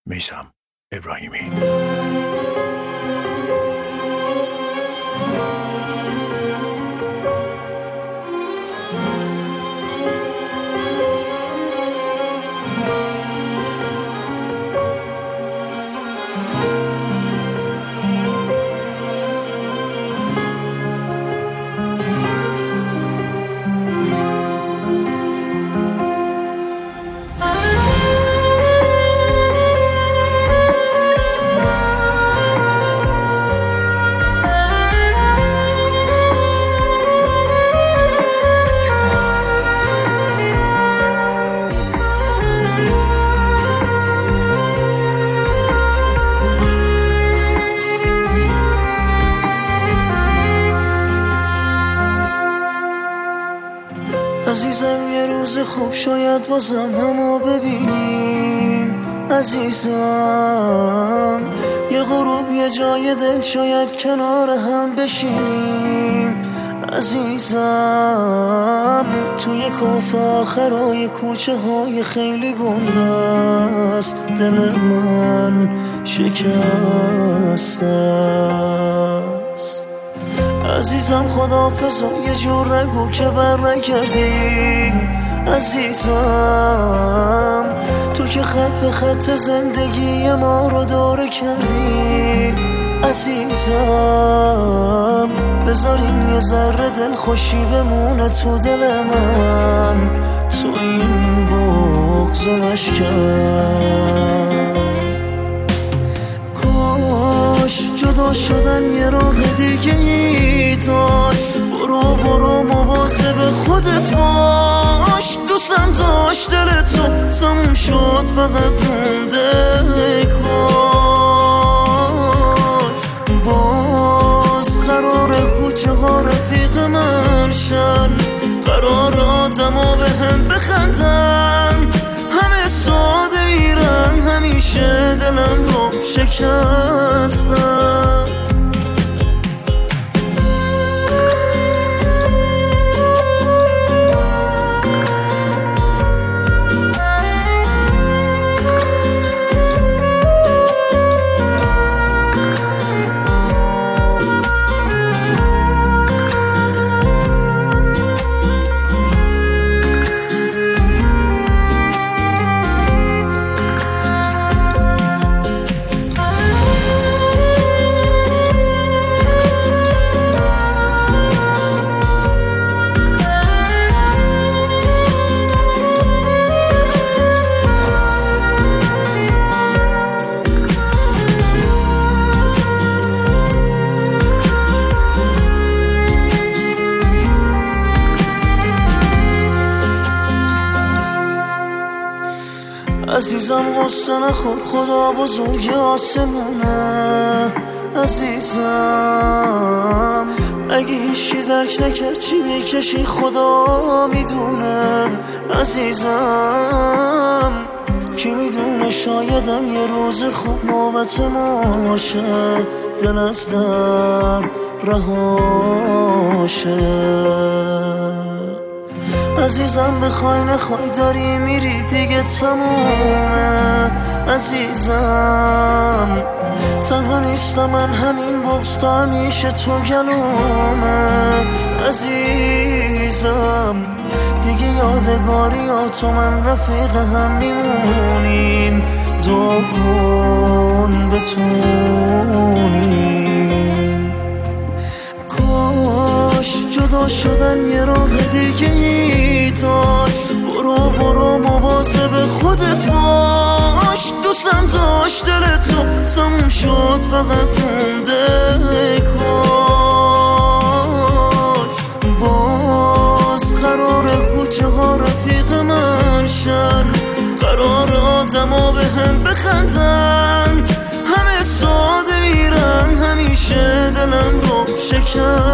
میثم ابراهیمی. عزیزم یه روز خوب شاید بازم همو ببینیم، عزیزم یه غروب یه جای دل شاید کنار هم بشیم، عزیزم توی کاف آخرای کوچه های خیلی بنبست دل من شکسته است. عزیزم خداحافظ و یه جور نگو که برنگردی، عزیزم تو که خط به خط زندگی ما رو داره کردی، عزیزم بذاریم یه ذره دل خوشی بمونه تو دل من، تو این بغض و نشکن. کاش جدا شدن یه راه دیگه ای داشت، برو مواظب خودت باش، دوستم داشت دل تو تموم شد فقط مونده کاش باز قراره کوچه ها رفیق من شن، قرار آدم ها به هم بخندن، همه ساده میرن همیشه دلم رو شکستن. عزیزم غصه نخور خدا بزرگ آسمونه، عزیزم اگه هیچی درک نکرد چی میکشی خدا میدونه، عزیزم کی میدونه شایدم یه روز خوب نوبت ماشه، دل از درد رهاشه. عزیزم بخوای نخوای داری میری دیگه تمومه، عزیزم تنها نیستم من همین بغض تا همیشه تو گلومه، عزیزم دیگه یادگاری یا تو من رفیق هم میمونیم، دعا کن بتونیم. کاش جدا شدن یه راه دیگه ای داشت، برو مواظب خودت باش، دوستم داشت دل تو تموم شد فقط مونده کاش باز قرار کوچه ها رفیق من شن، قرار آدم ها به هم بخندن، همه ساده میرن همیشه دلم رو شکن.